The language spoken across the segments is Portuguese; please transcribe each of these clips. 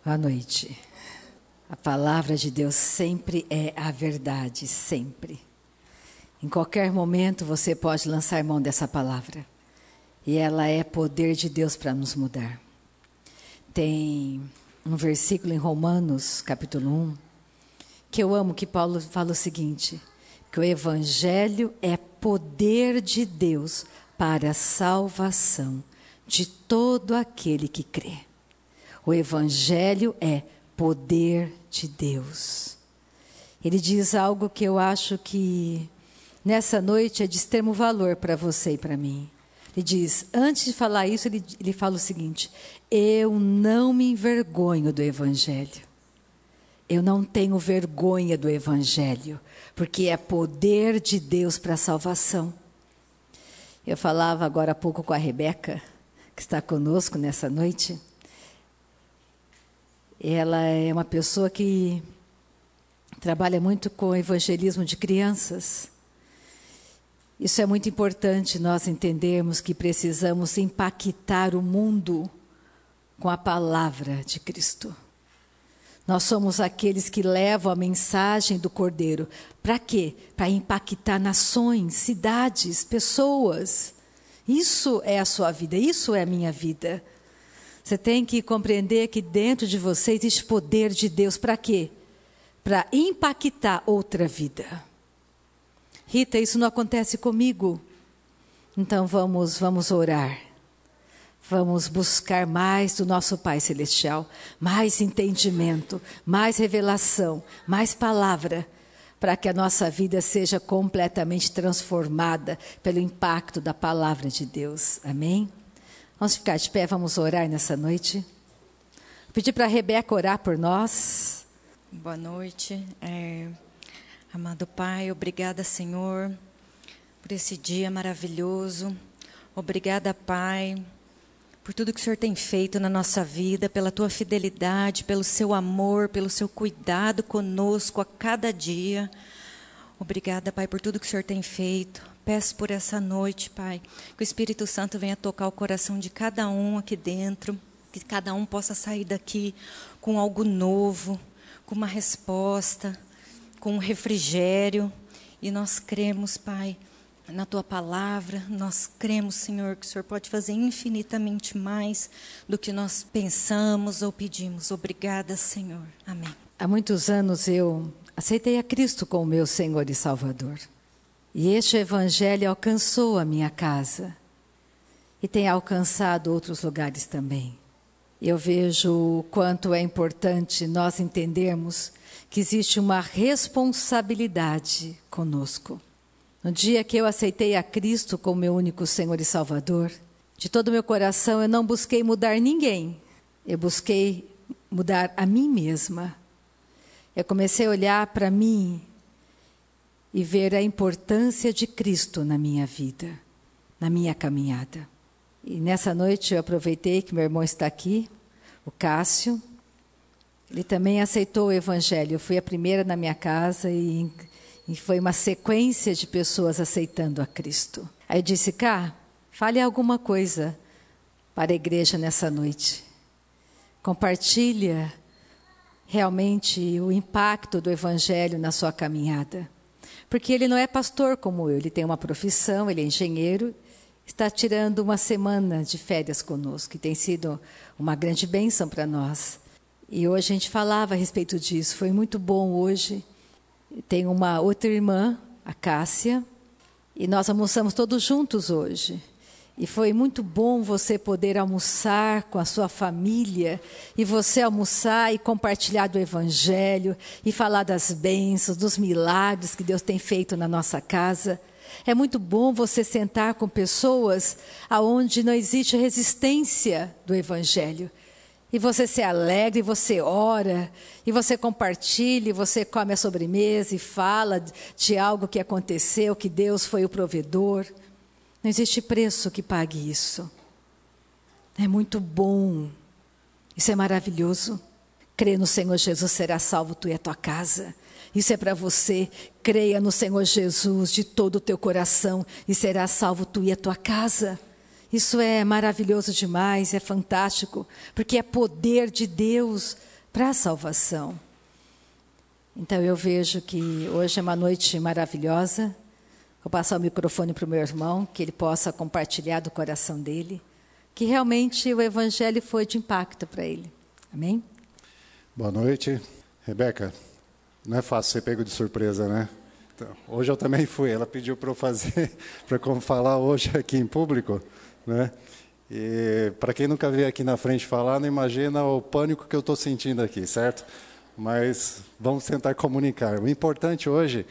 Boa noite. A palavra de Deus sempre é a verdade, sempre. Em qualquer momento você pode lançar mão dessa palavra. E ela é poder de Deus para nos mudar. Tem um versículo em Romanos, capítulo 1, que eu amo, que Paulo fala o seguinte, que o Evangelho é poder de Deus para a salvação de todo aquele que crê. O Evangelho é poder de Deus. Ele diz algo que eu acho que nessa noite é de extremo valor para você e para mim. Ele diz, antes de falar isso, ele fala o seguinte, eu não me envergonho do Evangelho. Eu não tenho vergonha do Evangelho, porque é poder de Deus para a salvação. Eu falava agora há pouco com a Rebeca, que está conosco nessa noite. Ela é uma pessoa que trabalha muito com evangelismo de crianças. Isso é muito importante nós entendermos que precisamos impactar o mundo com a palavra de Cristo. Nós somos aqueles que levam a mensagem do Cordeiro. Para quê? Para impactar nações, cidades, pessoas. Isso é a sua vida, isso é a minha vida. Você tem que compreender que dentro de você existe poder de Deus. Para quê? Para impactar outra vida. Rita, isso não acontece comigo. Então vamos orar. Vamos buscar mais do nosso Pai Celestial. Mais entendimento, mais revelação, mais palavra. Para que a nossa vida seja completamente transformada pelo impacto da palavra de Deus. Amém? Vamos ficar de pé, vamos orar nessa noite. Vou pedir para a Rebeca orar por nós. Boa noite. Amado Pai, obrigada, Senhor, por esse dia maravilhoso. Obrigada, Pai, por tudo que o Senhor tem feito na nossa vida, pela Tua fidelidade, pelo Seu amor, pelo Seu cuidado conosco a cada dia. Obrigada, Pai, por tudo que o Senhor tem feito. Peço por essa noite, Pai, que o Espírito Santo venha tocar o coração de cada um aqui dentro, que cada um possa sair daqui com algo novo, com uma resposta, com um refrigério. E nós cremos, Pai, na Tua palavra, nós cremos, Senhor, que o Senhor pode fazer infinitamente mais do que nós pensamos ou pedimos. Obrigada, Senhor. Amém. Há muitos anos eu aceitei a Cristo como meu Senhor e Salvador. E este Evangelho alcançou a minha casa e tem alcançado outros lugares também. Eu vejo o quanto é importante nós entendermos que existe uma responsabilidade conosco. No dia que eu aceitei a Cristo como meu único Senhor e Salvador, de todo o meu coração eu não busquei mudar ninguém, eu busquei mudar a mim mesma. Eu comecei a olhar para mim e ver a importância de Cristo na minha vida, na minha caminhada. E nessa noite eu aproveitei que meu irmão está aqui, o Cássio. Ele também aceitou o Evangelho. Eu fui a primeira na minha casa e foi uma sequência de pessoas aceitando a Cristo. Aí eu disse, Cá, fale alguma coisa para a igreja nessa noite. Compartilha realmente o impacto do Evangelho na sua caminhada. Porque ele não é pastor como eu, ele tem uma profissão, ele é engenheiro, está tirando uma semana de férias conosco, que tem sido uma grande bênção para nós. E hoje a gente falava a respeito disso, foi muito bom hoje. Tem uma outra irmã, a Cássia, e nós almoçamos todos juntos hoje. E foi muito bom você poder almoçar com a sua família, e você almoçar e compartilhar do Evangelho, e falar das bênçãos, dos milagres que Deus tem feito na nossa casa. É muito bom você sentar com pessoas aonde não existe resistência do Evangelho. E você se alegra, e você ora, e você compartilha, e você come a sobremesa e fala de algo que aconteceu, que Deus foi o provedor. Não existe preço que pague isso. É muito bom. Isso é maravilhoso. Crê no Senhor Jesus, será salvo tu e a tua casa. Isso é para você. Creia no Senhor Jesus de todo o teu coração e será salvo tu e a tua casa. Isso é maravilhoso demais, é fantástico, porque é poder de Deus para a salvação. Então eu vejo que hoje é uma noite maravilhosa. Vou passar o microfone para o meu irmão, que ele possa compartilhar do coração dele, que realmente o Evangelho foi de impacto para ele. Amém? Boa noite. Rebeca, não é fácil ser pego de surpresa, né? Então, hoje eu também fui. Ela pediu para eu fazer, para falar hoje aqui em público, né? E para quem nunca veio aqui na frente falar, não imagina o pânico que eu estou sentindo aqui, certo? Mas vamos tentar comunicar. O importante hoje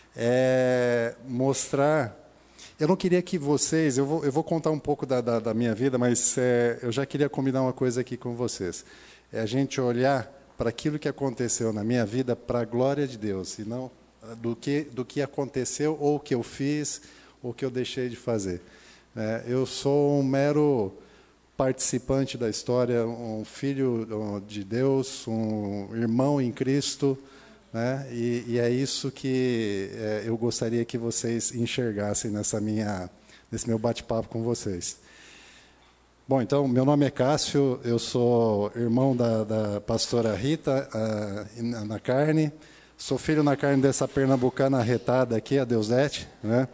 é mostrar. Eu não queria que vocês. Eu vou contar um pouco da minha vida, mas eu já queria combinar uma coisa aqui com vocês. É a gente olhar para aquilo que aconteceu na minha vida para a glória de Deus, e não do que aconteceu, ou o que eu fiz, ou o que eu deixei de fazer. Eu sou um mero participante da história, um filho de Deus, um irmão em Cristo, né? E é isso que eu gostaria que vocês enxergassem nesse meu bate-papo com vocês. Bom, então, meu nome é Cássio, eu sou irmão da pastora Rita, na carne, sou filho na carne dessa pernambucana arretada aqui, a Deusete, né?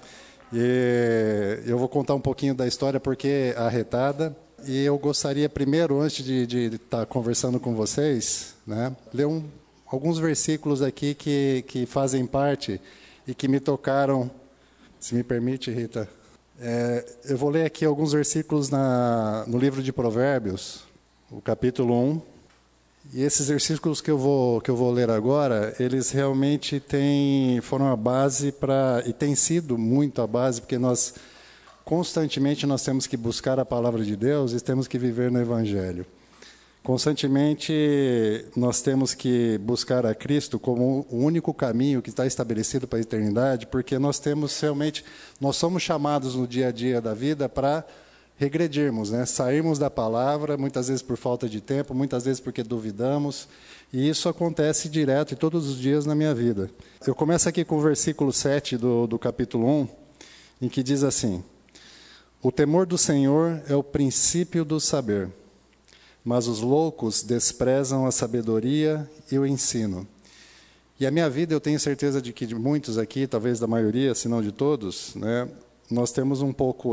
E eu vou contar um pouquinho da história, porque arretada, e eu gostaria primeiro, antes de estar conversando com vocês, né, ler alguns versículos aqui que fazem parte e que me tocaram, se me permite, Rita. Eu vou ler aqui alguns versículos no livro de Provérbios, o capítulo 1. E esses versículos que eu vou ler agora, eles realmente foram a base e têm sido muito a base, porque constantemente nós temos que buscar a palavra de Deus e temos que viver no Evangelho. Constantemente nós temos que buscar a Cristo como o único caminho que está estabelecido para a eternidade, porque nós somos chamados no dia a dia da vida para regredirmos, né? Sairmos da palavra, muitas vezes por falta de tempo, muitas vezes porque duvidamos, e isso acontece direto e todos os dias na minha vida. Eu começo aqui com o versículo 7 do capítulo 1, em que diz assim: o temor do Senhor é o princípio do saber, mas os loucos desprezam a sabedoria e o ensino. E a minha vida, eu tenho certeza de que de muitos aqui, talvez da maioria, se não de todos, né, nós temos um pouco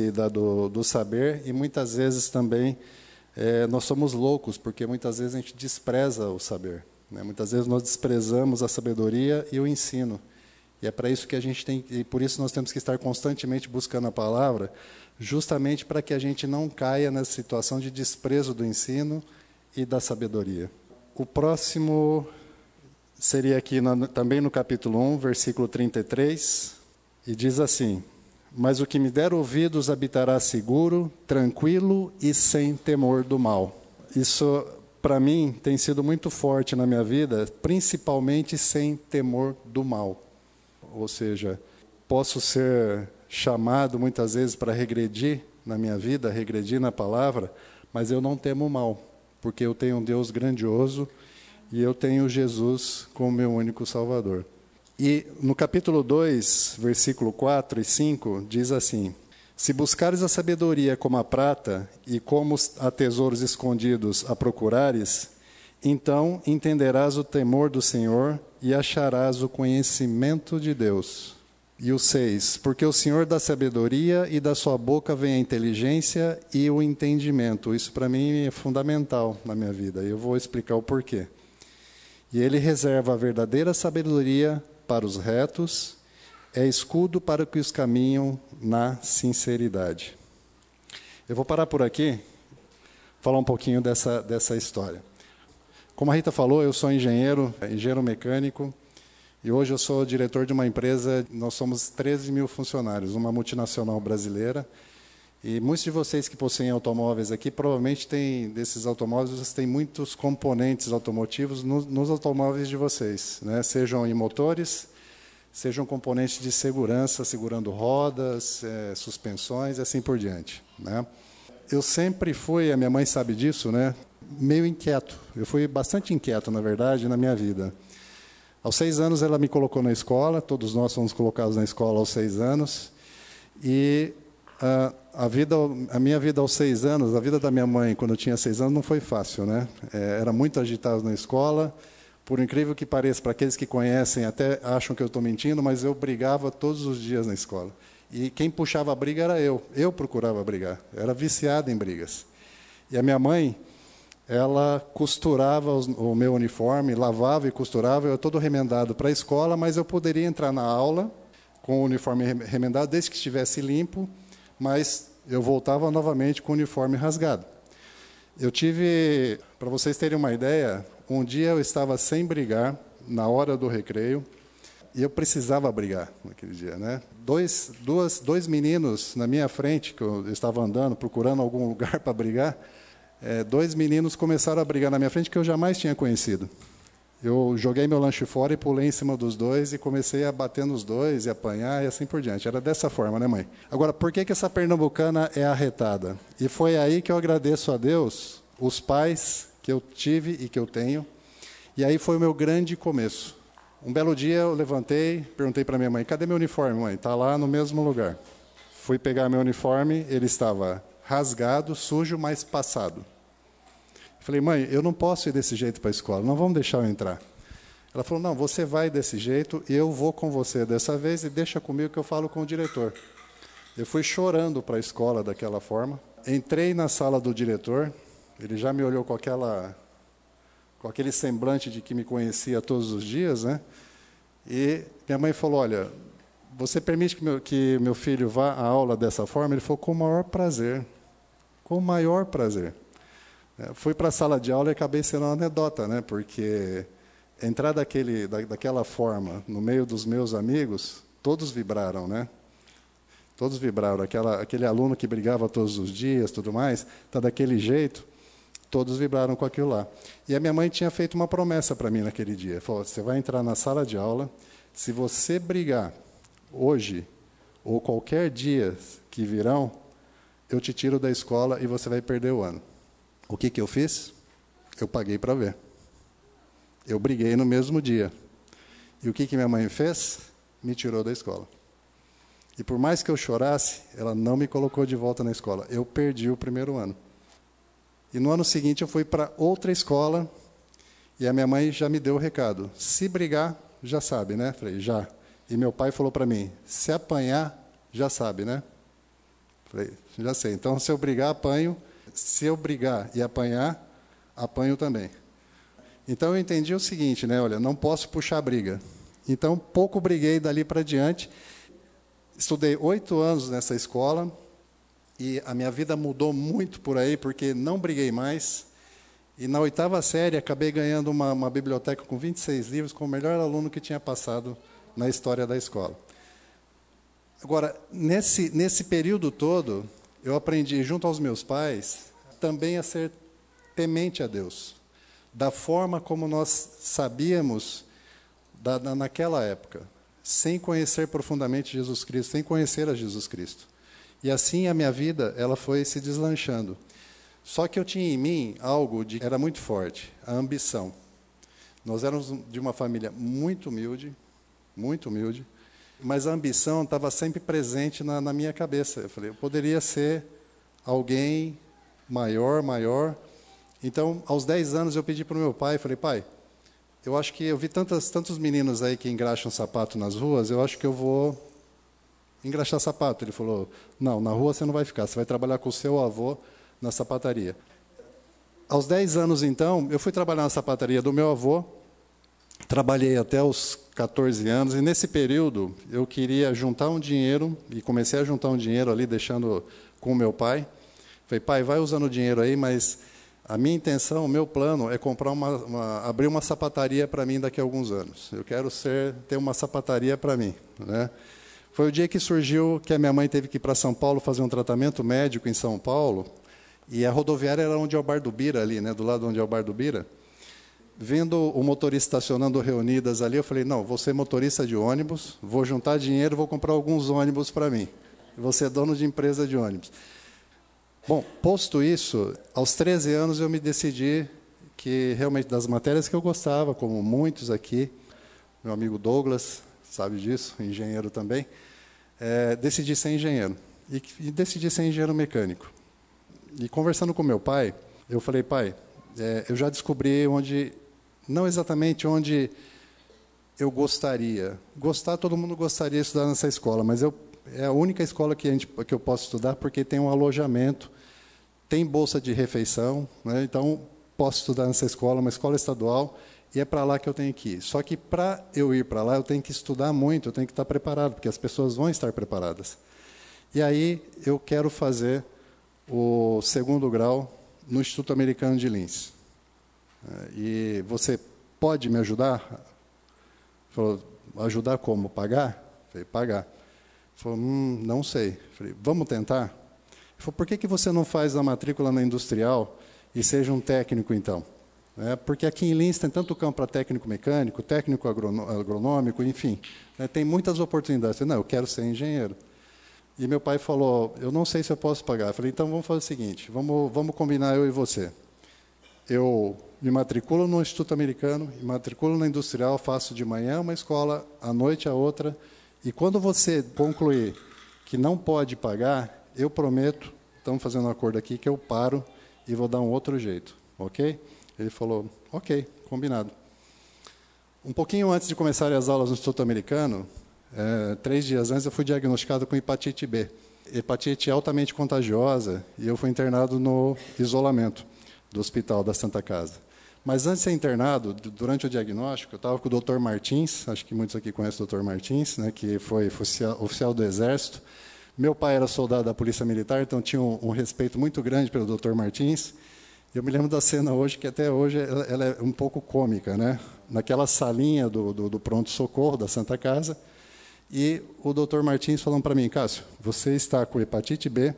do saber, e muitas vezes também nós somos loucos, porque muitas vezes a gente despreza o saber, né? Muitas vezes nós desprezamos a sabedoria e o ensino. E é para isso que e por isso nós temos que estar constantemente buscando a palavra, justamente para que a gente não caia nessa situação de desprezo do ensino e da sabedoria. O próximo seria aqui também no capítulo 1, versículo 33, e diz assim: mas o que me der ouvidos habitará seguro, tranquilo e sem temor do mal. Isso, para mim, tem sido muito forte na minha vida, principalmente sem temor do mal. Ou seja, posso ser chamado muitas vezes para regredir na minha vida, regredir na palavra, mas eu não temo o mal, porque eu tenho um Deus grandioso e eu tenho Jesus como meu único Salvador. E no capítulo 2, versículo 4 e 5, diz assim: se buscares a sabedoria como a prata e como a tesouros escondidos a procurares, então entenderás o temor do Senhor e acharás o conhecimento de Deus. E o 6, porque o Senhor dá sabedoria e da sua boca vem a inteligência e o entendimento. Isso para mim é fundamental na minha vida, e eu vou explicar o porquê. E ele reserva a verdadeira sabedoria para os retos, é escudo para que os caminham na sinceridade. Eu vou parar por aqui, falar um pouquinho dessa história. Como a Rita falou, eu sou engenheiro mecânico, e hoje eu sou diretor de uma empresa. Nós somos 13 mil funcionários, uma multinacional brasileira, e muitos de vocês que possuem automóveis aqui, provavelmente desses automóveis, vocês têm muitos componentes automotivos nos automóveis de vocês, né? Sejam em motores, sejam componentes de segurança, segurando rodas, suspensões e assim por diante, né? Eu sempre fui, a minha mãe sabe disso, né, meio inquieto. Eu fui bastante inquieto, na verdade, na minha vida. Aos 6 anos ela me colocou na escola, todos nós fomos colocados na escola aos 6 anos, e A minha vida aos 6 anos, a vida da minha mãe, quando eu tinha 6 anos, não foi fácil, né? Era muito agitado na escola. Por incrível que pareça, para aqueles que conhecem, até acham que eu estou mentindo, mas eu brigava todos os dias na escola. E quem puxava a briga era eu. Eu procurava brigar. Eu era viciado em brigas. E a minha mãe, ela costurava o meu uniforme, lavava e costurava, eu todo remendado para a escola, mas eu poderia entrar na aula com o uniforme remendado, desde que estivesse limpo, mas eu voltava novamente com o uniforme rasgado. Eu tive, para vocês terem uma ideia, um dia eu estava sem brigar, na hora do recreio, e eu precisava brigar naquele dia, né? Dois meninos na minha frente, que eu estava andando, procurando algum lugar para brigar, 2 meninos começaram a brigar na minha frente que eu jamais tinha conhecido. Eu joguei meu lanche fora e pulei em cima dos dois e comecei a bater nos dois e apanhar e assim por diante. Era dessa forma, né, mãe? Agora, por que essa pernambucana é arretada? E foi aí que eu agradeço a Deus, os pais que eu tive e que eu tenho. E aí foi o meu grande começo. Um belo dia eu levantei, perguntei para minha mãe, cadê meu uniforme, mãe? Está lá no mesmo lugar. Fui pegar meu uniforme, ele estava rasgado, sujo, mas passado. Falei, mãe, eu não posso ir desse jeito para a escola, não vamos deixar eu entrar. Ela falou, não, você vai desse jeito, eu vou com você dessa vez e deixa comigo que eu falo com o diretor. Eu fui chorando para a escola daquela forma. Entrei na sala do diretor, ele já me olhou com aquele semblante de que me conhecia todos os dias, né? E minha mãe falou, olha, você permite que meu filho vá à aula dessa forma? Ele falou, com o maior prazer. Com o maior prazer. Fui para a sala de aula e acabei sendo uma anedota, né? Porque entrar daquela forma no meio dos meus amigos, todos vibraram, né? Todos vibraram. Aquele aluno que brigava todos os dias, tudo mais, está daquele jeito, todos vibraram com aquilo lá. E a minha mãe tinha feito uma promessa para mim naquele dia. Falou, você vai entrar na sala de aula, se você brigar hoje ou qualquer dia que virão, eu te tiro da escola e você vai perder o ano. O que eu fiz? Eu paguei para ver. Eu briguei no mesmo dia. E o que minha mãe fez? Me tirou da escola. E por mais que eu chorasse, ela não me colocou de volta na escola. Eu perdi o primeiro ano. E no ano seguinte eu fui para outra escola e a minha mãe já me deu o recado. Se brigar, já sabe, né? Falei, já. E meu pai falou para mim, se apanhar, já sabe, né? Falei, já sei. Então, se eu brigar, apanho. Se eu brigar e apanhar, apanho também. Então, eu entendi o seguinte, né? Olha, não posso puxar a briga. Então, pouco briguei dali para diante. Estudei 8 anos nessa escola e a minha vida mudou muito por aí, porque não briguei mais. E na 8ª série, acabei ganhando uma biblioteca com 26 livros, com o melhor aluno que tinha passado na história da escola. Agora, nesse período todo, eu aprendi, junto aos meus pais, também a ser temente a Deus, da forma como nós sabíamos naquela época, sem conhecer profundamente Jesus Cristo, sem conhecer a Jesus Cristo. E assim a minha vida ela foi se deslanchando. Só que eu tinha em mim algo era muito forte, a ambição. Nós éramos de uma família muito humilde, mas a ambição estava sempre presente na minha cabeça. Eu falei, eu poderia ser alguém maior. Então, aos 10 anos, eu pedi para o meu pai, falei, pai, eu acho que eu vi tantos meninos aí que engraxam sapato nas ruas, eu acho que eu vou engraxar sapato. Ele falou, não, na rua você não vai ficar, você vai trabalhar com o seu avô na sapataria. Aos 10 anos, então, eu fui trabalhar na sapataria do meu avô, trabalhei até os 14 anos, e nesse período eu queria juntar um dinheiro, e comecei a juntar um dinheiro ali, deixando com o meu pai. Falei, pai, vai usando o dinheiro aí, mas a minha intenção, o meu plano é comprar abrir uma sapataria para mim daqui a alguns anos. Eu quero ter uma sapataria para mim, né? Foi o dia que surgiu que a minha mãe teve que ir para São Paulo fazer um tratamento médico em São Paulo, e a rodoviária era onde é o Bar do Bira, ali, né, do lado onde é o Bar do Bira. Vendo o motorista estacionando reunidas ali, eu falei, não, vou ser motorista de ônibus, vou juntar dinheiro, vou comprar alguns ônibus para mim. Vou ser dono de empresa de ônibus. Bom, posto isso, aos 13 anos eu me decidi que realmente das matérias que eu gostava, como muitos aqui, meu amigo Douglas sabe disso, engenheiro também, decidi ser engenheiro. e decidi ser engenheiro mecânico. E conversando com meu pai, eu falei, pai, eu já descobri onde, não exatamente onde eu gostaria. Gostar, todo mundo gostaria de estudar nessa escola, mas é a única escola que eu posso estudar porque tem um alojamento, tem bolsa de refeição, né? Então posso estudar nessa escola, uma escola estadual, e é para lá que eu tenho que ir. Só que para eu ir para lá, eu tenho que estudar muito, eu tenho que estar preparado, porque as pessoas vão estar preparadas. E aí eu quero fazer o 2º grau no Instituto Americano de Linz. E você pode me ajudar? Ele falou, ajudar como? Pagar? Eu falei, pagar. Ele falou, não sei. Eu falei, vamos tentar? Ele falou, por que você não faz a matrícula na industrial e seja um técnico, então? Porque aqui em Linz tem tanto campo para técnico mecânico, técnico agronômico, enfim. Tem muitas oportunidades. Eu falei, não, eu quero ser engenheiro. E meu pai falou, eu não sei se eu posso pagar. Eu falei, então vamos fazer o seguinte, vamos combinar eu e você. Eu me matriculo no Instituto Americano, me matriculo na Industrial, faço de manhã uma escola, à noite a outra, e quando você concluir que não pode pagar, eu prometo, estamos fazendo um acordo aqui, que eu paro e vou dar um outro jeito, ok? Ele falou, ok, combinado. Um pouquinho antes de começar as aulas no Instituto Americano, 3 dias antes, eu fui diagnosticado com hepatite B. Hepatite altamente contagiosa, e eu fui internado no isolamento do hospital da Santa Casa. Mas antes de ser internado, durante o diagnóstico, eu estava com o Dr. Martins, acho que muitos aqui conhecem o Dr. Martins, né, que foi oficial do Exército. Meu pai era soldado da Polícia Militar, então tinha um respeito muito grande pelo Dr. Martins. Eu me lembro da cena hoje, que até hoje ela é um pouco cômica, né? Naquela salinha do pronto-socorro da Santa Casa, e o Dr. Martins falando para mim, Cássio, você está com hepatite B,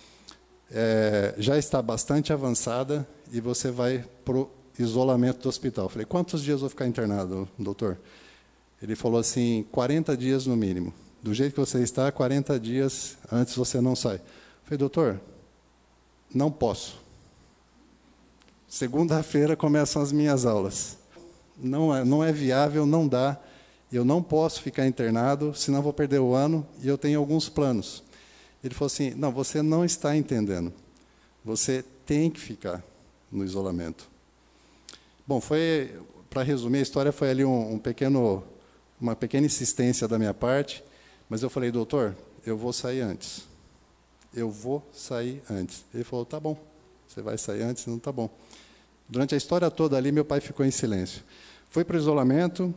já está bastante avançada e você vai para o isolamento do hospital. Eu falei, quantos dias eu vou ficar internado, doutor? Ele falou assim, 40 dias no mínimo. Do jeito que você está, 40 dias antes você não sai. Eu falei, doutor, não posso. Segunda-feira começam as minhas aulas. Não é viável, não dá. Eu não posso ficar internado, senão vou perder o ano, e eu tenho alguns planos. Ele falou assim, não, você não está entendendo. Você tem que ficar no isolamento. Bom, para resumir, a história foi ali uma pequena insistência da minha parte, mas eu falei, doutor, eu vou sair antes. Eu vou sair antes. Ele falou, tá bom, você vai sair antes, não tá bom. Durante a história toda ali, meu pai ficou em silêncio. Fui para o isolamento,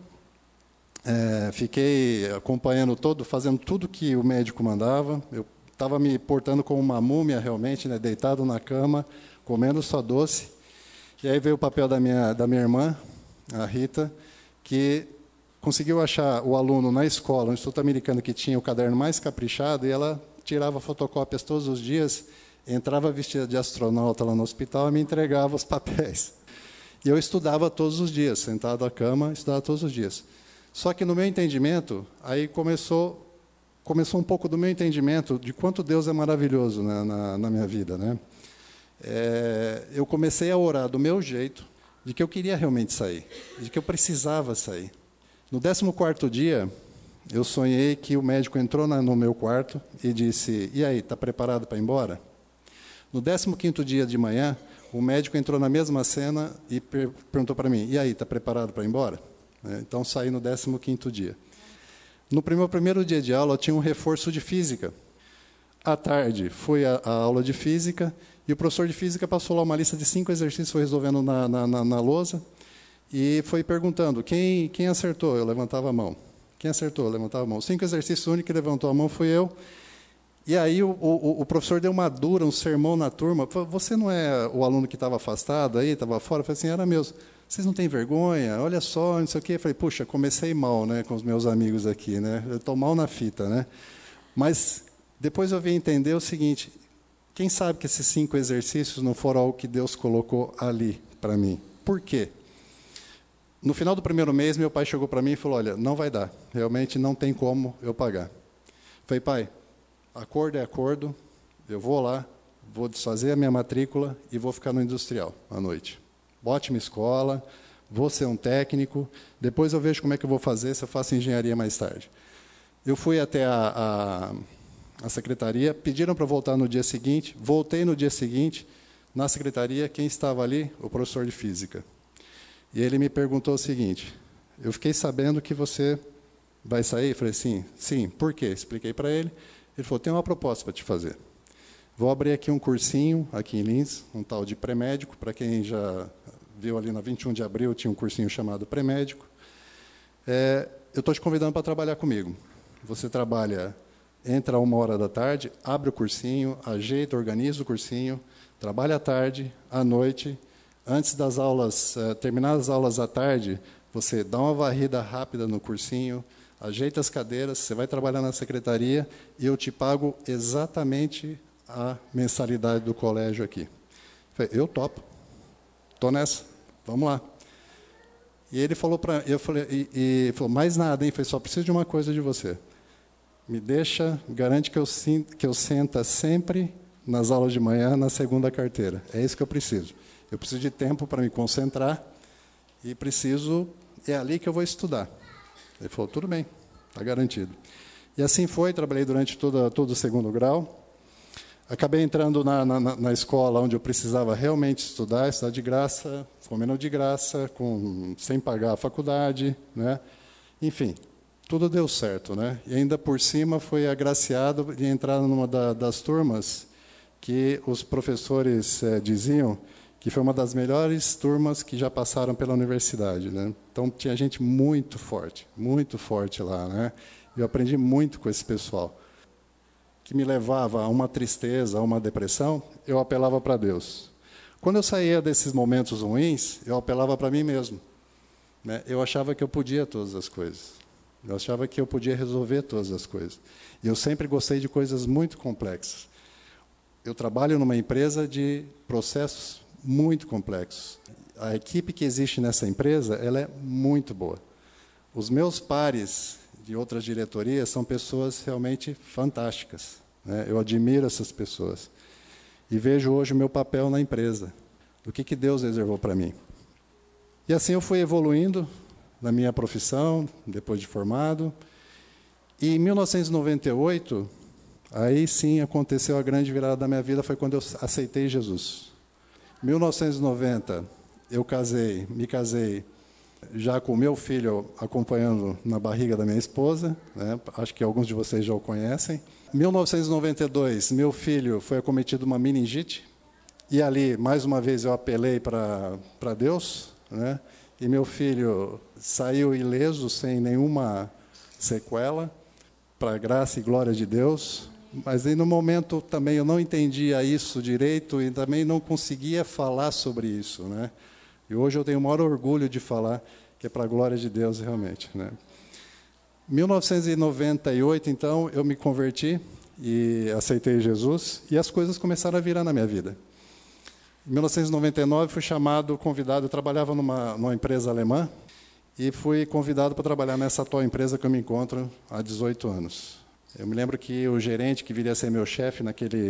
fiquei acompanhando fazendo tudo que o médico mandava. Eu estava me portando como uma múmia, realmente, né, deitado na cama, comendo só doce. E aí veio o papel da minha irmã, a Rita, que conseguiu achar o aluno na escola, no Instituto Americano, que tinha o caderno mais caprichado, e ela tirava fotocópias todos os dias, entrava vestida de astronauta lá no hospital e me entregava os papéis. E eu estudava todos os dias, sentado à cama, estudava todos os dias. Só que no meu entendimento, aí começou um pouco do meu entendimento de quanto Deus é maravilhoso, né, na minha vida, né? Eu comecei a orar do meu jeito, de que eu queria realmente sair, de que eu precisava sair. No 14º dia, eu sonhei que o médico entrou no meu quarto e disse, e aí, está preparado para ir embora? No 15º dia de manhã, o médico entrou na mesma cena e perguntou para mim, e aí, está preparado para ir embora? Então, saí no 15º dia. No primeiro dia de aula, eu tinha um reforço de física. À tarde, fui à aula de física, e o professor de física passou lá uma lista de 5 exercícios, foi resolvendo na lousa, e foi perguntando, quem acertou? Eu levantava a mão. Quem acertou? Eu levantava a mão. 5 exercícios, o único que levantou a mão fui eu. E aí o professor deu uma dura, um sermão na turma. Você não é o aluno que estava afastado aí, estava fora? Eu falei assim, era mesmo. Vocês não têm vergonha? Olha só, não sei o quê. Eu falei, puxa, comecei mal, né, com os meus amigos aqui, né? Eu estou mal na fita, né? Mas depois eu vim entender o seguinte, quem sabe que esses 5 exercícios não foram algo que Deus colocou ali para mim? Por quê? No final do primeiro mês, meu pai chegou para mim e falou, olha, não vai dar, realmente não tem como eu pagar. Eu falei, pai, acordo é acordo, eu vou lá, vou desfazer a minha matrícula e vou ficar no industrial à noite. Ótima escola, vou ser um técnico, depois eu vejo como é que eu vou fazer, se eu faço engenharia mais tarde. Eu fui até a a secretaria, pediram para voltar no dia seguinte, voltei no dia seguinte, na secretaria, quem estava ali? O professor de física. E ele me perguntou o seguinte, eu fiquei sabendo que você vai sair? Eu falei, sim, por quê? Expliquei para ele. Ele falou, tem uma proposta para te fazer. Vou abrir aqui um cursinho, aqui em Lins, um tal de pré-médico, para quem já viu ali na 21 de abril, tinha um cursinho chamado pré-médico. Eu estou te convidando para trabalhar comigo. Você trabalha, entra às 13h, abre o cursinho, ajeita, organiza o cursinho, trabalha à tarde, à noite, antes das aulas, terminadas as aulas à tarde, você dá uma varrida rápida no cursinho, ajeita as cadeiras, você vai trabalhar na secretaria e eu te pago exatamente a mensalidade do colégio aqui. Eu topo, estou nessa, vamos lá. E ele falou para eu falei, e falou, mais nada, hein? Falei, só preciso de uma coisa de você. Me deixa, garante que eu senta sempre nas aulas de manhã, na segunda carteira. É isso que eu preciso. Eu preciso de tempo para me concentrar e é ali que eu vou estudar. Ele falou, tudo bem, está garantido. E assim foi, trabalhei durante todo o segundo grau. Acabei entrando na escola onde eu precisava realmente estudar de graça, comendo de graça, sem pagar a faculdade, né? Enfim, tudo deu certo, né? E ainda por cima fui agraciado de entrar numa das turmas que os professores diziam que foi uma das melhores turmas que já passaram pela universidade, né? Então tinha gente muito forte lá, né? Eu aprendi muito com esse pessoal. Que me levava a uma tristeza, a uma depressão, eu apelava para Deus. Quando eu saía desses momentos ruins, eu apelava para mim mesmo, né? Eu achava que eu podia todas as coisas. Eu achava que eu podia resolver todas as coisas. E eu sempre gostei de coisas muito complexas. Eu trabalho numa empresa de processos muito complexos. A equipe que existe nessa empresa, ela é muito boa. Os meus pares de outras diretorias são pessoas realmente fantásticas, né? Eu admiro essas pessoas. E vejo hoje o meu papel na empresa, o que Deus reservou para mim. E assim eu fui evoluindo na minha profissão, depois de formado. E em 1998, aí sim aconteceu a grande virada da minha vida, foi quando eu aceitei Jesus. Em 1990, me casei, já com o meu filho acompanhando na barriga da minha esposa, né? Acho que alguns de vocês já o conhecem. Em 1992, meu filho foi acometido de uma meningite, e ali, mais uma vez, eu apelei para Deus, né? E meu filho saiu ileso, sem nenhuma sequela, para a graça e glória de Deus. Mas aí, no momento também eu não entendia isso direito e também não conseguia falar sobre isso, né? E hoje eu tenho o maior orgulho de falar que é para a glória de Deus realmente, né? Em 1998, então, eu me converti e aceitei Jesus e as coisas começaram a virar na minha vida. Em 1999, fui convidado, eu trabalhava numa empresa alemã e fui convidado para trabalhar nessa atual empresa que eu me encontro há 18 anos. Eu me lembro que o gerente que viria a ser meu chefe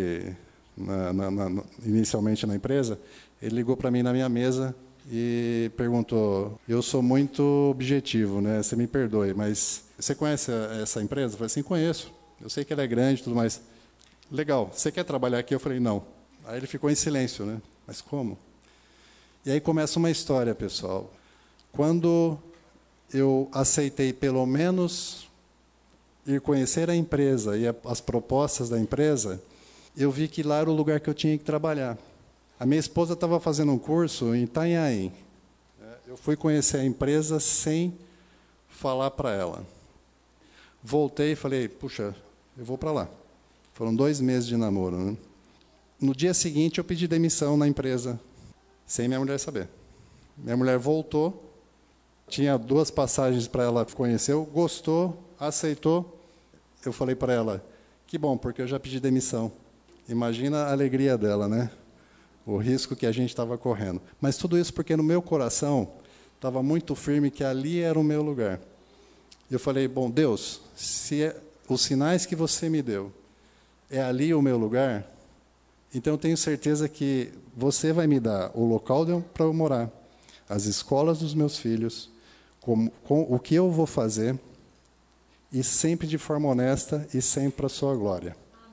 inicialmente na empresa, ele ligou para mim na minha mesa e perguntou, eu sou muito objetivo, né? Você me perdoe, mas você conhece essa empresa? Eu falei assim, conheço, eu sei que ela é grande e tudo mais. Legal, você quer trabalhar aqui? Eu falei, não. Aí ele ficou em silêncio, né? Mas como? E aí começa uma história, pessoal. Quando eu aceitei pelo menos ir conhecer a empresa e as propostas da empresa, eu vi que lá era o lugar que eu tinha que trabalhar. A minha esposa estava fazendo um curso em Itanhaém. Eu fui conhecer a empresa sem falar para ela. Voltei e falei, puxa, eu vou para lá. Foram 2 meses de namoro, né? No dia seguinte, eu pedi demissão na empresa, sem minha mulher saber. Minha mulher voltou, tinha 2 passagens para ela conhecer, gostou, aceitou. Eu falei para ela, que bom, porque eu já pedi demissão. Imagina a alegria dela, né? O risco que a gente estava correndo. Mas tudo isso porque no meu coração estava muito firme que ali era o meu lugar. Eu falei, bom, Deus, se os sinais que você me deu é ali o meu lugar, então eu tenho certeza que você vai me dar o local para eu morar, as escolas dos meus filhos, com o que eu vou fazer, e sempre de forma honesta e sempre para a sua glória.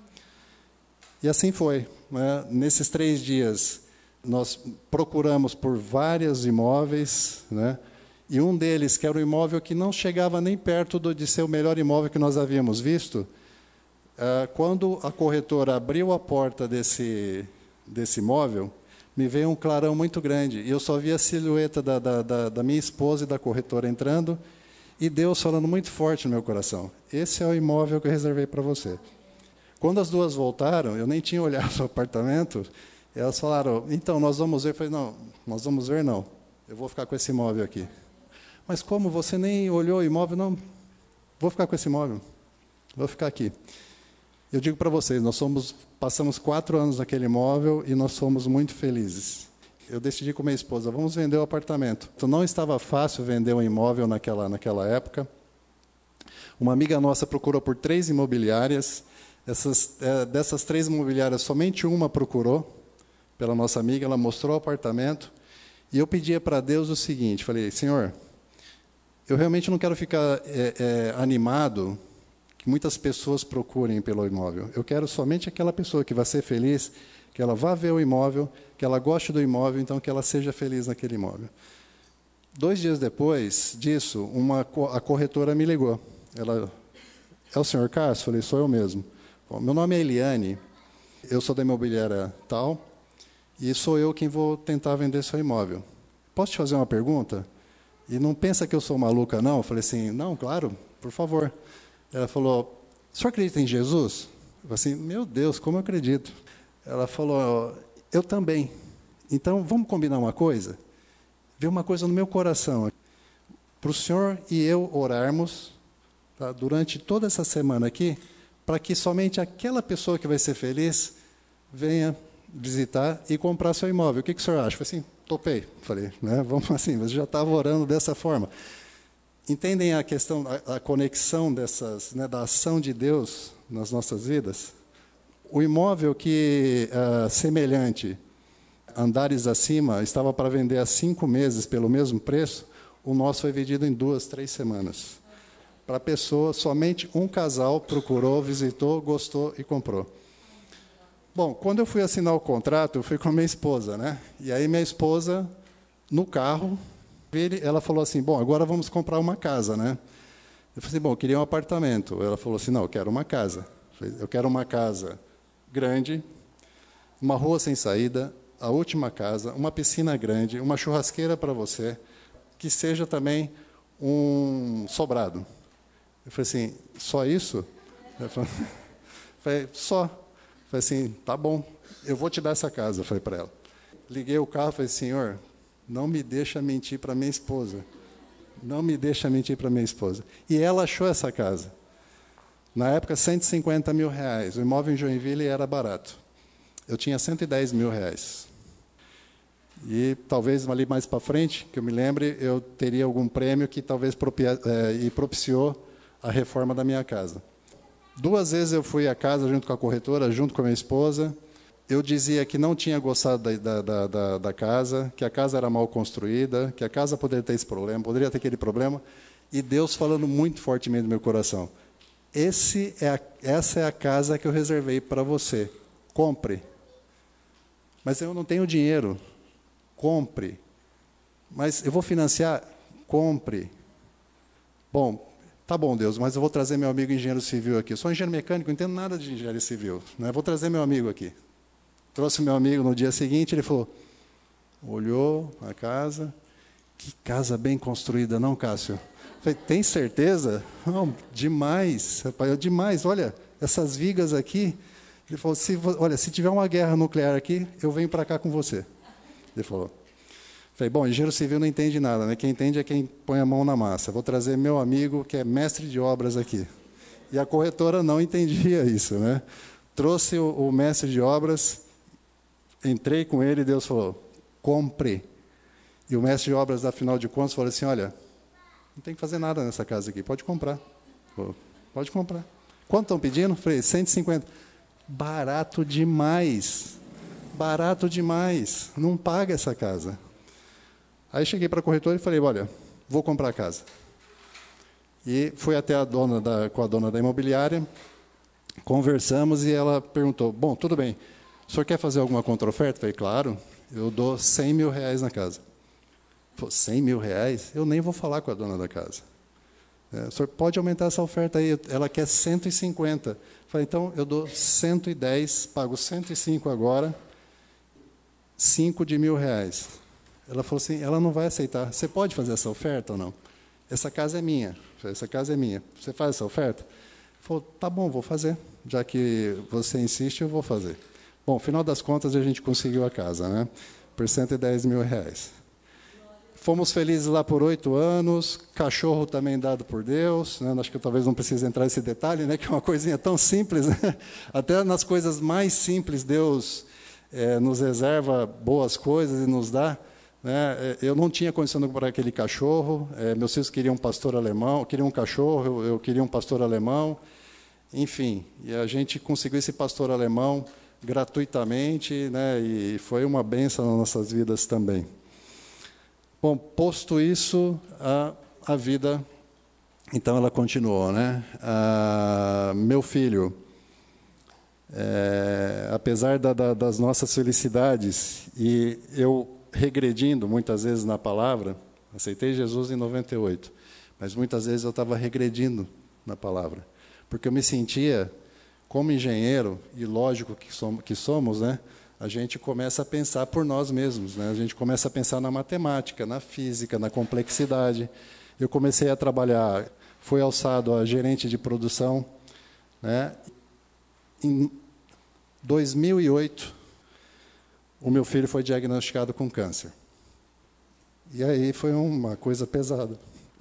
E assim foi, né? Nesses 3 dias, nós procuramos por vários imóveis, né? E um deles, que era um imóvel que não chegava nem perto de ser o melhor imóvel que nós havíamos visto, quando a corretora abriu a porta desse imóvel, me veio um clarão muito grande. E eu só vi a silhueta da minha esposa e da corretora entrando, e Deus falando muito forte no meu coração: esse é o imóvel que eu reservei para você. Quando as duas voltaram, eu nem tinha olhado o apartamento, elas falaram: então, nós vamos ver. Eu falei: não, nós vamos ver não, eu vou ficar com esse imóvel aqui. Mas como, você nem olhou o imóvel? Não, vou ficar com esse imóvel, vou ficar aqui. Eu digo para vocês, passamos 4 anos naquele imóvel e nós fomos muito felizes. Eu decidi com minha esposa: vamos vender o apartamento. Então, não estava fácil vender um imóvel naquela época. Uma amiga nossa procurou por 3 imobiliárias. Dessas 3 imobiliárias, somente uma procurou pela nossa amiga, ela mostrou o apartamento, e eu pedia para Deus o seguinte, falei: Senhor, eu realmente não quero ficar animado que muitas pessoas procurem pelo imóvel. Eu quero somente aquela pessoa que vai ser feliz, que ela vá ver o imóvel, que ela goste do imóvel, então que ela seja feliz naquele imóvel. 2 dias depois disso, a corretora me ligou. Ela: é o senhor Cássio? Falei: sou eu mesmo. Bom, meu nome é Eliane, eu sou da imobiliária tal, e sou eu quem vou tentar vender seu imóvel. Posso te fazer uma pergunta? E não pensa que eu sou maluca, não? Eu falei assim: não, claro, por favor. Ela falou: o senhor acredita em Jesus? Eu falei assim: meu Deus, como eu acredito? Ela falou: eu também. Então, vamos combinar uma coisa? Ver uma coisa no meu coração, para o senhor e eu orarmos, tá, durante toda essa semana aqui, para que somente aquela pessoa que vai ser feliz venha visitar e comprar seu imóvel. O que o senhor acha? Eu falei assim: topei. Falei, né, vamos assim, você já estava orando dessa forma. Entendem a questão, a conexão da ação de Deus nas nossas vidas? O imóvel que, semelhante, andares acima, estava para vender há 5 meses pelo mesmo preço, o nosso foi vendido em 2, 3 semanas. Para a pessoa, somente um casal procurou, visitou, gostou e comprou. Bom, quando eu fui assinar o contrato, eu fui com a minha esposa, né? E aí minha esposa, no carro, ela falou assim: bom, agora vamos comprar uma casa, né? Eu falei assim: bom, eu queria um apartamento. Ela falou assim: não, eu quero uma casa. Eu quero uma casa grande, uma rua sem saída, a última casa, uma piscina grande, uma churrasqueira para você, que seja também um sobrado. Eu falei assim: só isso? Eu falei: só. Eu falei assim: tá bom, eu vou te dar essa casa. Eu falei para ela. Liguei o carro e falei: senhor, não me deixa mentir para minha esposa. Não me deixa mentir para minha esposa. E ela achou essa casa. Na época, R$150 mil. O imóvel em Joinville era barato. Eu tinha R$110 mil. E talvez ali mais para frente, que eu me lembre, eu teria algum prêmio que talvez propiciou a reforma da minha casa. 2 vezes eu fui à casa junto com a corretora, junto com a minha esposa. Eu dizia que não tinha gostado da casa, que a casa era mal construída, que a casa poderia ter esse problema, poderia ter aquele problema. E Deus falando muito fortemente no meu coração: essa é a casa que eu reservei para você. Compre. Mas eu não tenho dinheiro. Compre. Mas eu vou financiar? Compre. Bom, tá bom, Deus, mas eu vou trazer meu amigo engenheiro civil aqui. Eu sou engenheiro mecânico, não entendo nada de engenharia civil, né? Vou trazer meu amigo aqui. Trouxe meu amigo no dia seguinte, ele falou, olhou a casa, que casa bem construída, não, Cássio? Eu falei, tem certeza? Não, demais, rapaz, demais, olha, essas vigas aqui. Ele falou, olha, se tiver uma guerra nuclear aqui, eu venho para cá com você. Ele falou. Falei, bom, engenheiro civil não entende nada, né? Quem entende é quem põe a mão na massa. Vou trazer meu amigo, que é mestre de obras aqui. E a corretora não entendia isso, né? Trouxe o mestre de obras, entrei com ele e Deus falou, compre. E o mestre de obras, afinal de contas, falou assim, olha, não tem que fazer nada nessa casa aqui, pode comprar. Falei, pode comprar. Quanto estão pedindo? Falei, 150. Barato demais. Barato demais. Não paga essa casa. Aí cheguei para a corretora e falei, olha, vou comprar a casa. E fui até com a dona da imobiliária. Conversamos e ela perguntou, bom, tudo bem, o senhor quer fazer alguma contra-oferta? Falei, claro, eu dou 100 mil reais na casa. Falei, 100 mil reais? Eu nem vou falar com a dona da casa. O senhor pode aumentar essa oferta aí, ela quer 150. Falei, então eu dou 110, pago 105 agora, 5 de R$1.000. Ela falou assim, ela não vai aceitar. Você pode fazer essa oferta ou não? Essa casa é minha. Essa casa é minha. Você faz essa oferta? Ele falou, tá bom, vou fazer. Já que você insiste, eu vou fazer. Bom, final das contas, a gente conseguiu a casa, né? Por 110 mil reais. Fomos felizes lá por 8 anos, cachorro também dado por Deus, né? Acho que eu talvez não precise entrar nesse detalhe, né? Que é uma coisinha tão simples, né? Até nas coisas mais simples, Deus nos reserva boas coisas e nos dá. Né? Eu não tinha condição de comprar aquele cachorro, meus filhos queriam um pastor alemão, queriam um cachorro, eu queria um pastor alemão, enfim, e a gente conseguiu esse pastor alemão gratuitamente, né? E foi uma bênção nas nossas vidas também. Bom, posto isso, a vida, então ela continuou, né? Meu filho, apesar das nossas felicidades, e eu regredindo muitas vezes na palavra, aceitei Jesus em 98, mas muitas vezes eu estava regredindo na palavra, porque eu me sentia, como engenheiro, e lógico que somos, né? A gente começa a pensar por nós mesmos, né? A gente começa a pensar na matemática, na física, na complexidade. Eu comecei a trabalhar, fui alçado a gerente de produção, né? Em 2008, o meu filho foi diagnosticado com câncer. E aí foi uma coisa pesada.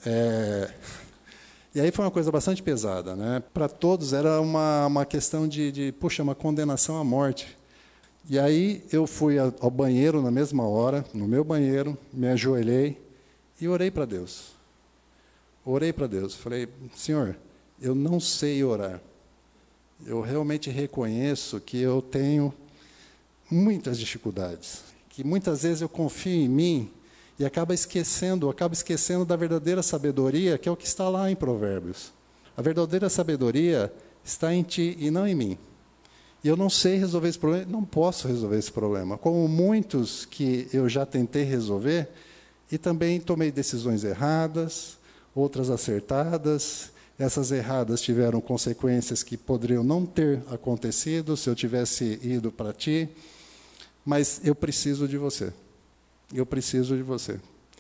E aí foi uma coisa bastante pesada, né? Para todos era uma questão puxa, uma condenação à morte. E aí eu fui ao banheiro na mesma hora, no meu banheiro, me ajoelhei e orei para Deus. Orei para Deus. Falei, Senhor, eu não sei orar. Eu realmente reconheço que eu tenho muitas dificuldades, que muitas vezes eu confio em mim e acabo esquecendo da verdadeira sabedoria, que é o que está lá em Provérbios. A verdadeira sabedoria está em ti e não em mim. E eu não sei resolver esse problema, não posso resolver esse problema, como muitos que eu já tentei resolver, e também tomei decisões erradas, outras acertadas. Essas erradas tiveram consequências que poderiam não ter acontecido se eu tivesse ido para ti, mas eu preciso de você. Eu preciso de você.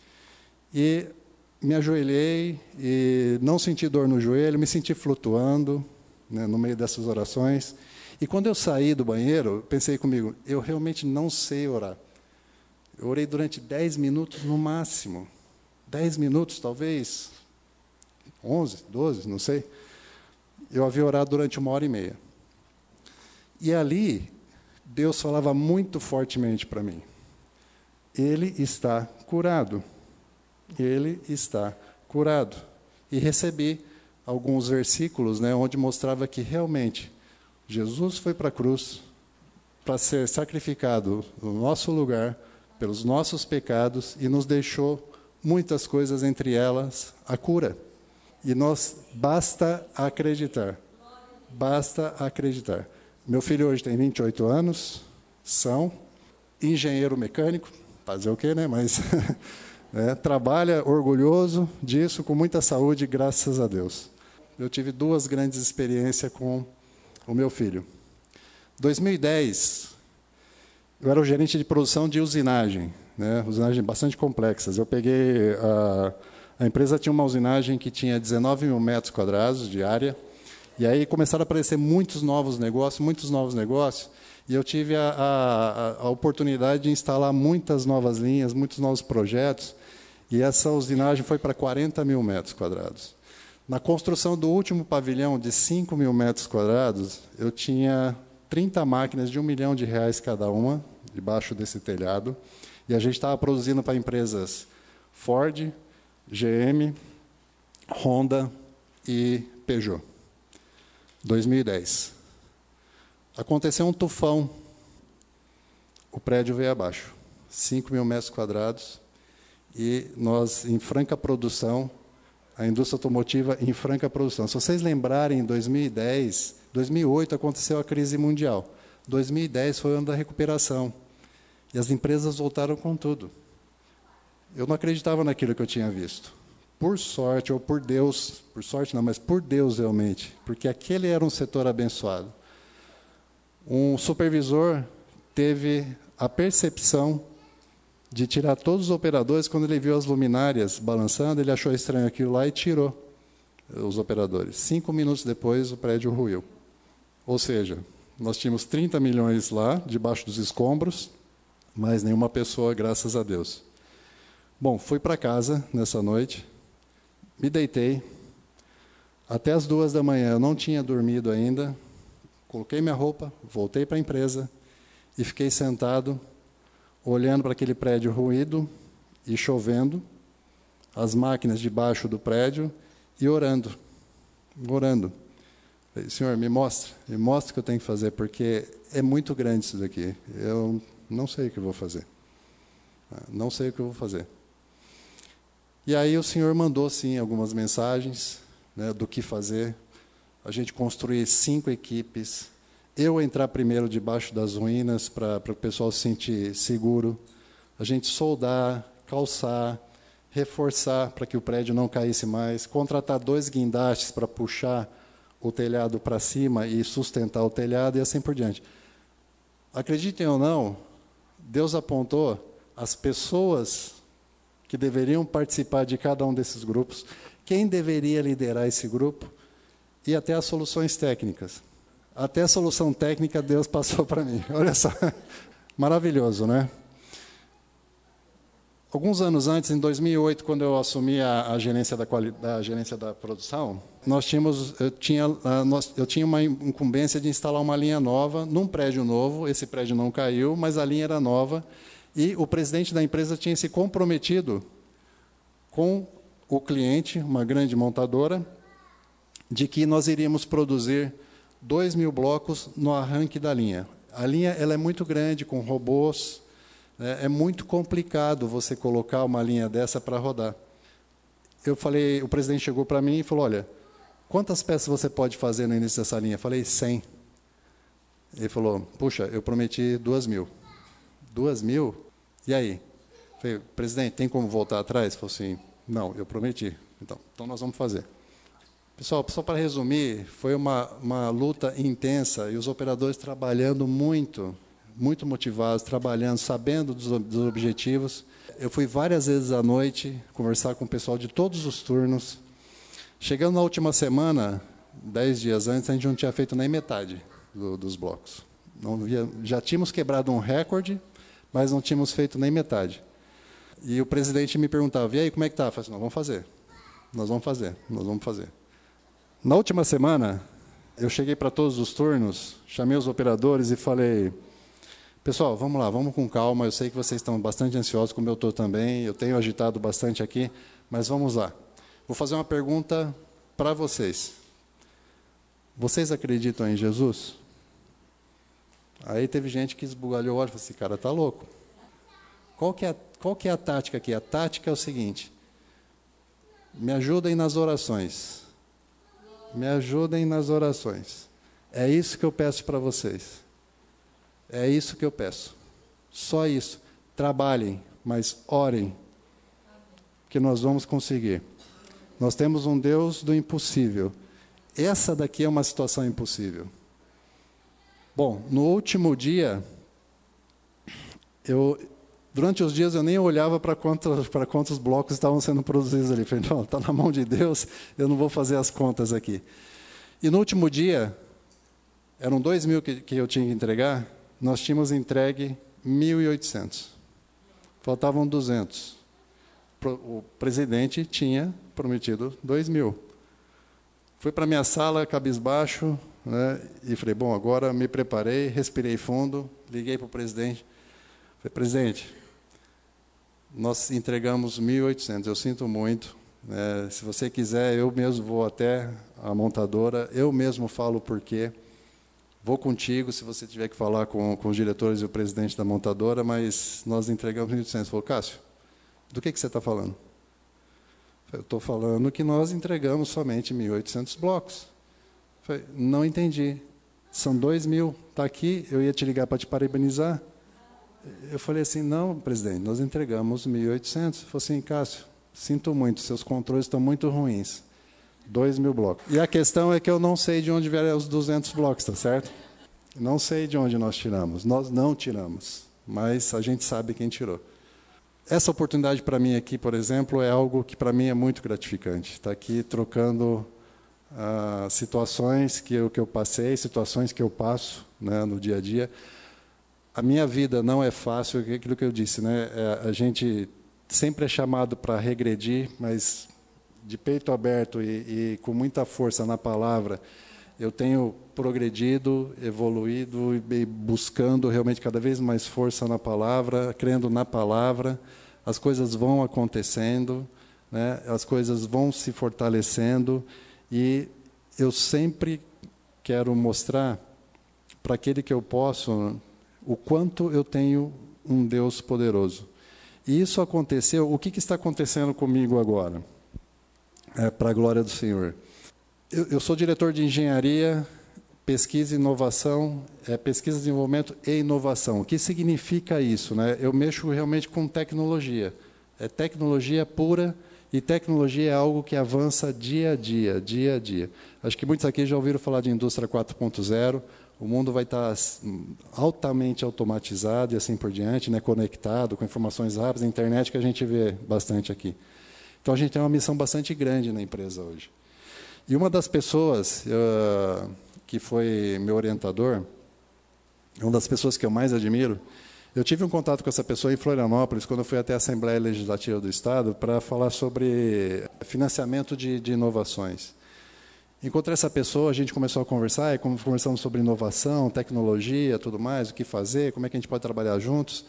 E me ajoelhei e não senti dor no joelho, me senti flutuando, né, no meio dessas orações. E quando eu saí do banheiro, pensei comigo, eu realmente não sei orar. Eu orei durante 10 minutos no máximo. 10 minutos, talvez, 11, 12, não sei. Eu havia orado durante 1h30. E ali, Deus falava muito fortemente para mim. Ele está curado. Ele está curado. E recebi alguns versículos, né, onde mostrava que realmente Jesus foi para a cruz para ser sacrificado no nosso lugar, pelos nossos pecados, e nos deixou muitas coisas, entre elas a cura. E basta acreditar. Basta acreditar. Meu filho hoje tem 28 anos, engenheiro mecânico, fazer o quê, né? Mas trabalha orgulhoso disso, com muita saúde, graças a Deus. Eu tive 2 grandes experiências com o meu filho. 2010, eu era o gerente de produção de usinagem, né? Usinagem bastante complexas. Eu peguei a empresa tinha uma usinagem que tinha 19 mil metros quadrados de área, e aí começaram a aparecer muitos novos negócios, e eu tive a oportunidade de instalar muitas novas linhas, muitos novos projetos, e essa usinagem foi para 40 mil metros quadrados. Na construção do último pavilhão, de 5 mil metros quadrados, eu tinha 30 máquinas de R$1 milhão cada uma, debaixo desse telhado, e a gente estava produzindo para empresas Ford, GM, Honda e Peugeot. 2010. Aconteceu um tufão, o prédio veio abaixo, 5 mil metros quadrados, e nós, em franca produção, A indústria automotiva em franca produção. Se vocês lembrarem, em 2010, 2008 aconteceu a crise mundial. 2010 foi o ano da recuperação. E as empresas voltaram com tudo. Eu não acreditava naquilo que eu tinha visto. Por sorte, ou por Deus, por sorte não, mas por Deus realmente, porque aquele era um setor abençoado. Um supervisor teve a percepção de tirar todos os operadores. Quando ele viu as luminárias balançando, ele achou estranho aquilo lá e tirou os operadores. 5 minutos depois, o prédio ruiu. Ou seja, nós tínhamos 30 milhões lá, debaixo dos escombros, mas nenhuma pessoa, graças a Deus. Bom, fui para casa nessa noite, me deitei, até as 2 da manhã, eu não tinha dormido ainda, coloquei minha roupa, voltei para a empresa e fiquei sentado, olhando para aquele prédio ruído e chovendo, as máquinas debaixo do prédio e orando. Falei, Senhor, me mostra o que eu tenho que fazer, porque é muito grande isso daqui. Eu não sei o que eu vou fazer. Não sei o que eu vou fazer. E aí o Senhor mandou, sim, algumas mensagens, né, do que fazer. A gente construir 5 equipes. Eu entrar primeiro debaixo das ruínas para o pessoal se sentir seguro. A gente soldar, calçar, reforçar para que o prédio não caísse mais. Contratar 2 guindastes para puxar o telhado para cima e sustentar o telhado e assim por diante. Acreditem ou não, Deus apontou as pessoas que deveriam participar de cada um desses grupos, quem deveria liderar esse grupo e até as soluções técnicas. Até a solução técnica Deus passou para mim. Olha só, maravilhoso, né? Alguns anos antes, em 2008, quando eu assumi a gerência da gerência da produção, eu tinha uma incumbência de instalar uma linha nova num prédio novo. Esse prédio não caiu, mas a linha era nova. E o presidente da empresa tinha se comprometido com o cliente, uma grande montadora, de que nós iríamos produzir 2.000 blocos no arranque da linha. A linha ela é muito grande, com robôs. É muito complicado você colocar uma linha dessa para rodar. Eu falei, o presidente chegou para mim e falou, olha, quantas peças você pode fazer no início dessa linha? Eu falei, 100. Ele falou, puxa, eu prometi 2.000. 2.000? E aí? Eu falei, presidente, tem como voltar atrás? Ele falou assim, não, eu prometi. Então nós vamos fazer. Pessoal, só para resumir, foi uma luta intensa e os operadores trabalhando muito motivados, trabalhando, sabendo dos objetivos. Eu fui várias vezes à noite conversar com o pessoal de todos os turnos. Chegando na última semana, 10 dias antes, a gente não tinha feito nem metade dos blocos. Já tínhamos quebrado um recorde, mas não tínhamos feito nem metade. E o presidente me perguntava, e aí, como é que está? Eu falei assim, nós vamos fazer. Na última semana, eu cheguei para todos os turnos, chamei os operadores e falei, pessoal, vamos lá, vamos com calma, eu sei que vocês estão bastante ansiosos, como eu estou também, eu tenho agitado bastante aqui, mas vamos lá. Vou fazer uma pergunta para vocês. Vocês acreditam em Jesus? Aí teve gente que esbugalhou o olho e falou assim, cara, está louco. Qual que é a tática aqui? A tática é o seguinte, me ajudem nas orações. Me ajudem nas orações. É isso que eu peço para vocês. É isso que eu peço. Só isso. Trabalhem, mas orem, que nós vamos conseguir. Nós temos um Deus do impossível. Essa daqui é uma situação impossível. Bom, no último dia, durante os dias eu nem olhava para quantos blocos estavam sendo produzidos ali. Falei, não, está na mão de Deus, eu não vou fazer as contas aqui. E no último dia, eram 2.000 que eu tinha que entregar, nós tínhamos entregue 1.800. Faltavam 200. O presidente tinha prometido 2.000. Fui para a minha sala, cabisbaixo, né, e falei, bom, agora me preparei, respirei fundo, liguei para o presidente. Falei, presidente, nós entregamos 1.800, eu sinto muito. Se você quiser, eu mesmo vou até a montadora, eu mesmo falo o porquê. Vou contigo, se você tiver que falar com os diretores e o presidente da montadora, mas nós entregamos 1.800. Falou, Cássio, do que você está falando? Eu estou falando que nós entregamos somente 1.800 blocos. Eu falei, não entendi. São 2.000. Está aqui, eu ia te ligar para te parabenizar. Eu falei assim, não, presidente, nós entregamos 1.800. Ele falou assim, Cássio, sinto muito, seus controles estão muito ruins. 2.000 blocos. E a questão é que eu não sei de onde vieram os 200 blocos, tá certo? Não sei de onde nós tiramos. Nós não tiramos, mas a gente sabe quem tirou. Essa oportunidade para mim aqui, por exemplo, é algo que para mim é muito gratificante. Estar aqui trocando situações que eu passei, situações que eu passo, né, no dia a dia. A minha vida não é fácil, aquilo que eu disse, né? A gente sempre é chamado para regredir, mas de peito aberto e com muita força na palavra, eu tenho progredido, evoluído e buscando realmente cada vez mais força na palavra, crendo na palavra. As coisas vão acontecendo, né? As coisas vão se fortalecendo e eu sempre quero mostrar para aquele que eu posso o quanto eu tenho um Deus poderoso. E isso aconteceu. O que está acontecendo comigo agora? Para a glória do Senhor. Eu sou diretor de engenharia, pesquisa e inovação, pesquisa, desenvolvimento e inovação. O que significa isso, né? Eu mexo realmente com tecnologia. É tecnologia pura e tecnologia é algo que avança dia a dia, dia a dia. Acho que muitos aqui já ouviram falar de indústria 4.0. O mundo vai estar altamente automatizado e assim por diante, né? Conectado, com informações rápidas, a internet que a gente vê bastante aqui. Então, a gente tem uma missão bastante grande na empresa hoje. E uma das pessoas que foi meu orientador, uma das pessoas que eu mais admiro, eu tive um contato com essa pessoa em Florianópolis, quando eu fui até a Assembleia Legislativa do Estado, para falar sobre financiamento de inovações. Encontrei essa pessoa, a gente começou a conversar, e conversamos sobre inovação, tecnologia, tudo mais, o que fazer, como é que a gente pode trabalhar juntos.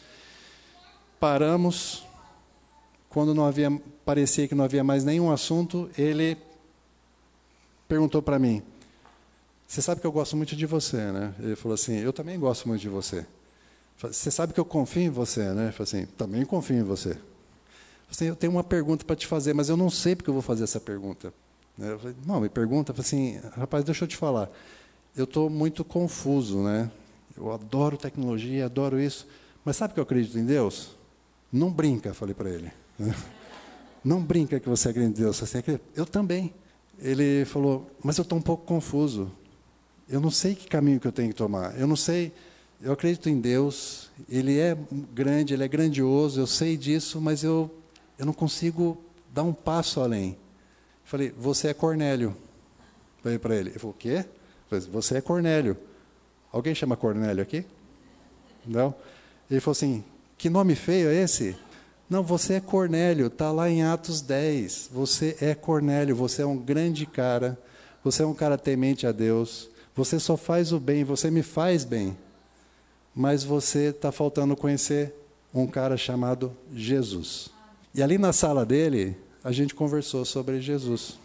Paramos, quando parecia que não havia mais nenhum assunto, ele perguntou para mim, você sabe que eu gosto muito de você, né? Ele falou assim, eu também gosto muito de você. Você sabe que eu confio em você, né? Eu falei assim, também confio em você. Eu falei assim, eu tenho uma pergunta para te fazer, mas eu não sei porque eu vou fazer essa pergunta. Eu falei, não, me pergunta. Eu falei assim, rapaz, deixa eu te falar. Eu estou muito confuso, né? Eu adoro tecnologia, adoro isso, mas sabe que eu acredito em Deus? Não brinca, falei para ele. Não brinca que você acredita em Deus. Você acredita? Eu também. Ele falou, mas eu estou um pouco confuso. Eu não sei que caminho que eu tenho que tomar. Eu não sei, eu acredito em Deus, Ele é grande, Ele é grandioso, eu sei disso, mas eu não consigo dar um passo além. Falei, você é Cornélio. Falei para ele. Ele falou, o quê? Falei, você é Cornélio. Alguém chama Cornélio aqui? Não? Ele falou assim, que nome feio é esse? Não, você é Cornélio, está lá em Atos 10. Você é Cornélio, você é um grande cara, você é um cara temente a Deus, você só faz o bem, você me faz bem. Mas você está faltando conhecer um cara chamado Jesus. E ali na sala dele, a gente conversou sobre Jesus.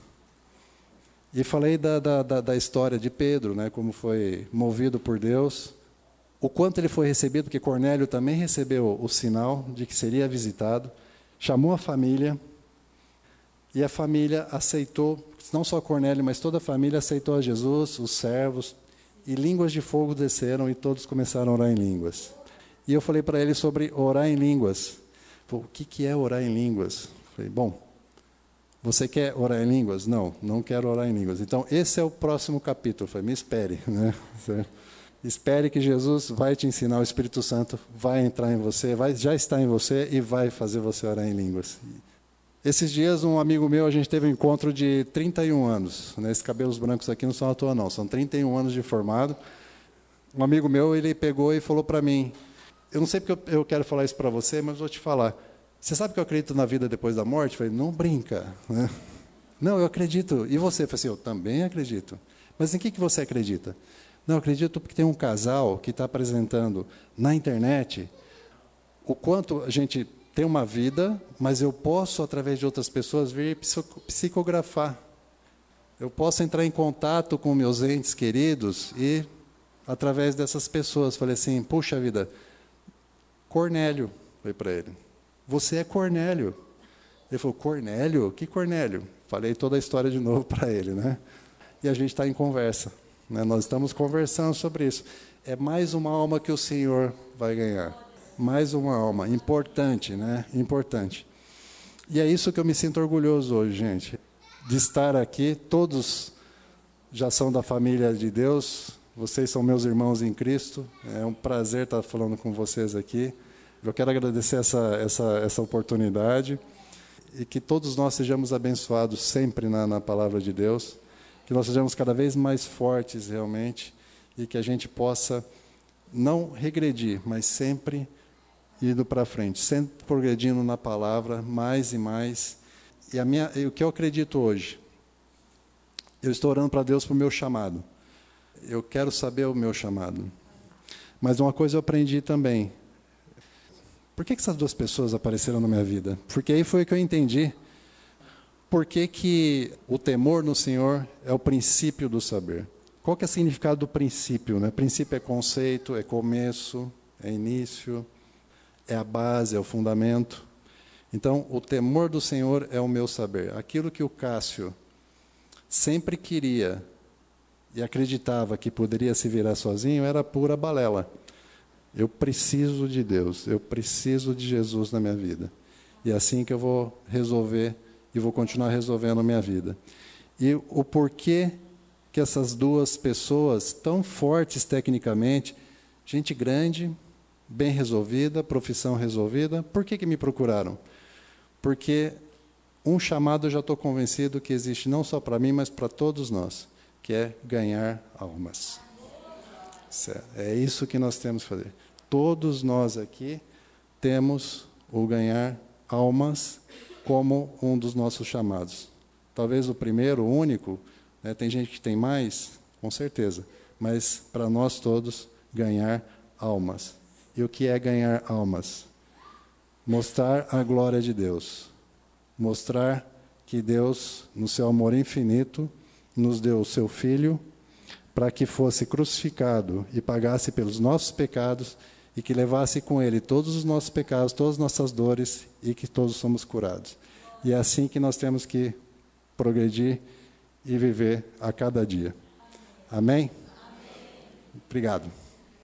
E falei da história de Pedro, né, como foi movido por Deus, o quanto ele foi recebido, porque Cornélio também recebeu o sinal de que seria visitado, chamou a família, e a família aceitou, não só Cornélio, mas toda a família aceitou a Jesus, os servos, e línguas de fogo desceram e todos começaram a orar em línguas. E eu falei para ele sobre orar em línguas. Falei, o que é orar em línguas? Falei, bom, você quer orar em línguas? Não, não quero orar em línguas. Então, esse é o próximo capítulo. Eu falei, me espere, né? Espere que Jesus vai te ensinar, o Espírito Santo vai entrar em você, já está em você e vai fazer você orar em línguas. Esses dias, um amigo meu, a gente teve um encontro de 31 anos. Né? Esses cabelos brancos aqui não são à toa, não. São 31 anos de formado. Um amigo meu, ele pegou e falou para mim, eu não sei porque eu quero falar isso para você, mas vou te falar. Você sabe que eu acredito na vida depois da morte? Eu falei, não brinca. Né? Não, eu acredito. E você? Eu falei assim, eu também acredito. Mas em que você acredita? Não, eu acredito porque tem um casal que está apresentando na internet o quanto a gente tem uma vida, mas eu posso, através de outras pessoas, vir psicografar. Eu posso entrar em contato com meus entes queridos e, através dessas pessoas, falei assim, puxa vida, Cornélio, falei para ele, você é Cornélio. Ele falou, Cornélio? Que Cornélio? Falei toda a história de novo para ele, né? E a gente está em conversa, né? Nós estamos conversando sobre isso. É mais uma alma que o Senhor vai ganhar. Mais uma alma. Importante, né? Importante. E é isso que eu me sinto orgulhoso hoje, gente. De estar aqui, todos já são da família de Deus, vocês são meus irmãos em Cristo, é um prazer estar falando com vocês aqui. Eu quero agradecer essa oportunidade e que todos nós sejamos abençoados sempre na palavra de Deus, que nós sejamos cada vez mais fortes realmente e que a gente possa não regredir, mas sempre indo para frente, sempre progredindo na palavra, mais e mais. E o que eu acredito hoje, eu estou orando para Deus para o meu chamado. Eu quero saber o meu chamado. Mas uma coisa eu aprendi também. Por que essas duas pessoas apareceram na minha vida? Porque aí foi que eu entendi. Por que o temor no Senhor é o princípio do saber? Qual que é o significado do princípio, né? Princípio é conceito, é começo, é início, é a base, é o fundamento. Então, o temor do Senhor é o meu saber. Aquilo que o Cássio sempre queria e acreditava que poderia se virar sozinho era pura balela. Eu preciso de Deus, eu preciso de Jesus na minha vida. E é assim que eu vou resolver e vou continuar resolvendo a minha vida. E o porquê que essas duas pessoas, tão fortes tecnicamente, gente grande, bem resolvida, profissão resolvida, por que me procuraram? Porque um chamado eu já estou convencido que existe não só para mim, mas para todos nós, que é ganhar almas. É isso que nós temos que fazer. Todos nós aqui temos o ganhar almas como um dos nossos chamados. Talvez o primeiro, o único, né, tem gente que tem mais, com certeza, mas para nós todos, ganhar almas. E o que é ganhar almas? Mostrar a glória de Deus. Mostrar que Deus, no seu amor infinito, nos deu o seu Filho para que fosse crucificado e pagasse pelos nossos pecados e que levasse com ele todos os nossos pecados, todas as nossas dores e que todos somos curados. E é assim que nós temos que progredir e viver a cada dia. Amém? Obrigado.